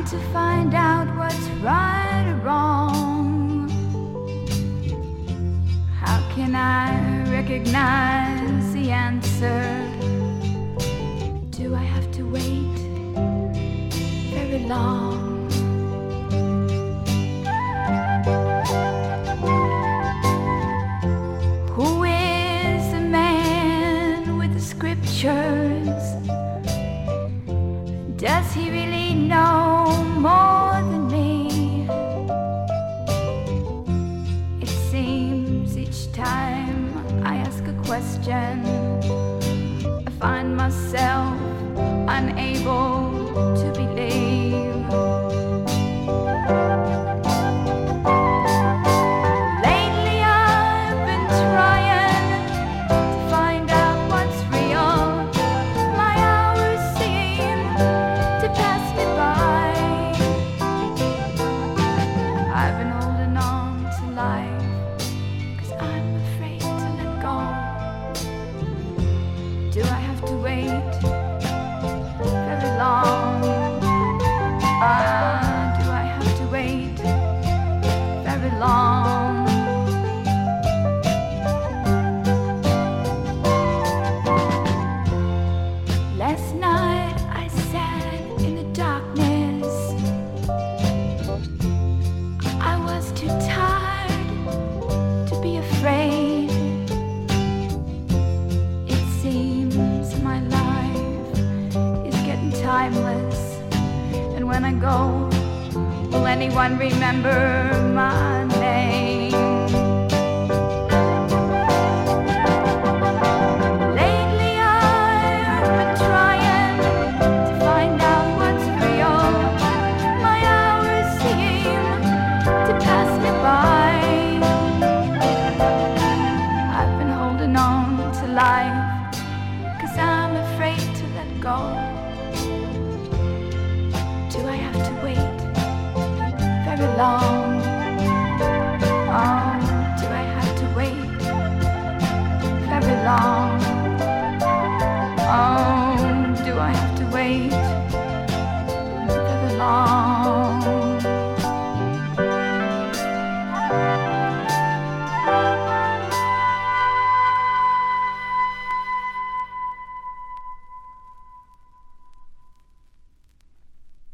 to find out what's right or wrong. How can I recognize the answer? Do I have to wait very long? Who is the man with the scriptures? Does he really know more than me? It seems each time I ask a question, I find myself unable to believe. Lately I've been trying to find out what's real. My hours seem to pass me by. I've been holding on to life 'cause I'm afraid to let go. Do I have to wait very long? Do I have to wait very long? Last night I sat in the darkness. I was too tired to be afraid. It seems my life is getting timeless, and when I go, will anyone remember my name?